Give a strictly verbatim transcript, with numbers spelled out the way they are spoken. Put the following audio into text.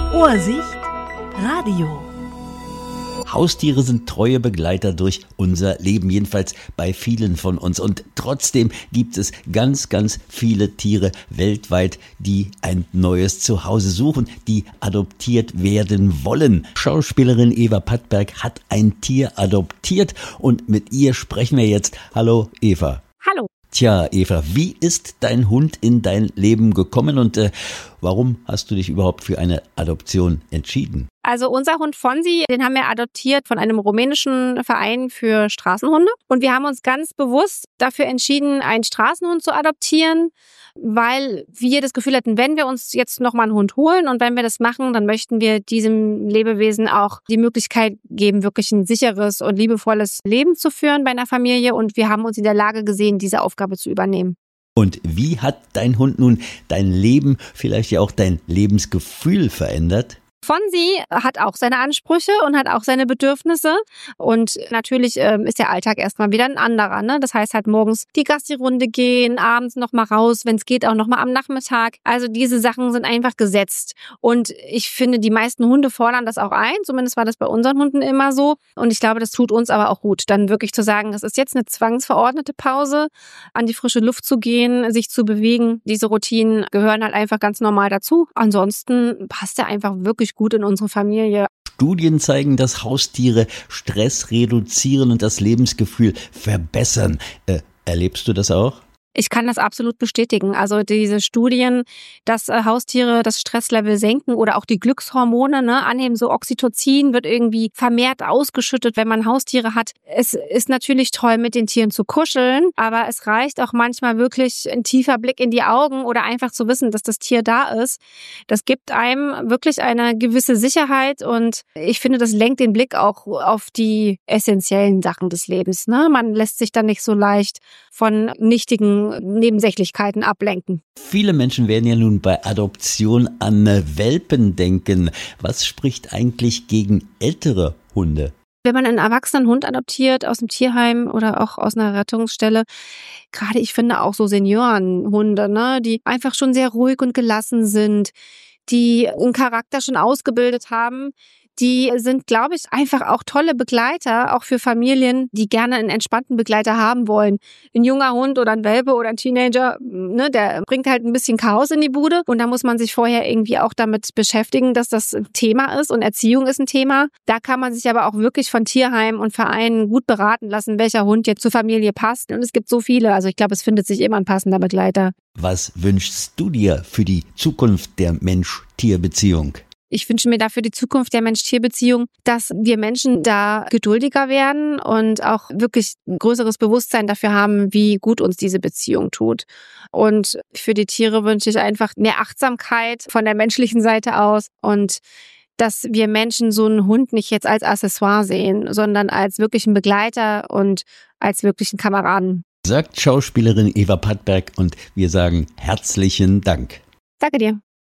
Ohrsicht Radio. Haustiere sind treue Begleiter durch unser Leben, jedenfalls bei vielen von uns. Und trotzdem gibt es ganz, ganz viele Tiere weltweit, die ein neues Zuhause suchen, die adoptiert werden wollen. Schauspielerin Eva Pattberg hat ein Tier adoptiert und mit ihr sprechen wir jetzt. Hallo Eva. Hallo. Tja, Eva, wie ist dein Hund in dein Leben gekommen und äh, warum hast du dich überhaupt für eine Adoption entschieden? Also unser Hund Fonsi, den haben wir adoptiert von einem rumänischen Verein für Straßenhunde. Und wir haben uns ganz bewusst dafür entschieden, einen Straßenhund zu adoptieren, weil wir das Gefühl hatten, wenn wir uns jetzt nochmal einen Hund holen und wenn wir das machen, dann möchten wir diesem Lebewesen auch die Möglichkeit geben, wirklich ein sicheres und liebevolles Leben zu führen bei einer Familie. Und wir haben uns in der Lage gesehen, diese Aufgabe zu übernehmen. Und wie hat dein Hund nun dein Leben, vielleicht ja auch dein Lebensgefühl verändert? Fonsi hat auch seine Ansprüche und hat auch seine Bedürfnisse und natürlich ähm, ist der Alltag erstmal wieder ein anderer, ne? Das heißt halt morgens die Gassi-Runde gehen, abends nochmal raus, wenn es geht auch nochmal am Nachmittag. Also diese Sachen sind einfach gesetzt und ich finde, die meisten Hunde fordern das auch ein, zumindest war das bei unseren Hunden immer so und ich glaube, das tut uns aber auch gut, dann wirklich zu sagen, es ist jetzt eine zwangsverordnete Pause, an die frische Luft zu gehen, sich zu bewegen. Diese Routinen gehören halt einfach ganz normal dazu. Ansonsten passt er einfach wirklich gut in unsere Familie. Studien zeigen, dass Haustiere Stress reduzieren und das Lebensgefühl verbessern. Äh, erlebst du das auch? Ich kann das absolut bestätigen. Also diese Studien, dass äh, Haustiere das Stresslevel senken oder auch die Glückshormone ne, anheben, so Oxytocin wird irgendwie vermehrt ausgeschüttet, wenn man Haustiere hat. Es ist natürlich toll, mit den Tieren zu kuscheln, aber es reicht auch manchmal wirklich ein tiefer Blick in die Augen oder einfach zu wissen, dass das Tier da ist. Das gibt einem wirklich eine gewisse Sicherheit und ich finde, das lenkt den Blick auch auf die essentiellen Sachen des Lebens. Ne? Man lässt sich dann nicht so leicht von nichtigen Nebensächlichkeiten ablenken. Viele Menschen werden ja nun bei Adoption an Welpen denken. Was spricht eigentlich gegen ältere Hunde? Wenn man einen erwachsenen Hund adoptiert aus dem Tierheim oder auch aus einer Rettungsstelle, gerade ich finde auch so Seniorenhunde, ne, die einfach schon sehr ruhig und gelassen sind, die einen Charakter schon ausgebildet haben, die sind, glaube ich, einfach auch tolle Begleiter, auch für Familien, die gerne einen entspannten Begleiter haben wollen. Ein junger Hund oder ein Welpe oder ein Teenager, ne, der bringt halt ein bisschen Chaos in die Bude und da muss man sich vorher irgendwie auch damit beschäftigen, dass das ein Thema ist und Erziehung ist ein Thema. Da kann man sich aber auch wirklich von Tierheimen und Vereinen gut beraten lassen, welcher Hund jetzt zur Familie passt. Und es gibt so viele, also ich glaube, es findet sich immer ein passender Begleiter. Was wünschst du dir für die Zukunft der Mensch-Tier-Beziehung? Ich wünsche mir da für die Zukunft der Mensch-Tier-Beziehung, dass wir Menschen da geduldiger werden und auch wirklich ein größeres Bewusstsein dafür haben, wie gut uns diese Beziehung tut. Und für die Tiere wünsche ich einfach mehr Achtsamkeit von der menschlichen Seite aus und dass wir Menschen so einen Hund nicht jetzt als Accessoire sehen, sondern als wirklichen Begleiter und als wirklichen Kameraden. Sagt Schauspielerin Eva Pattberg und wir sagen herzlichen Dank. Danke dir.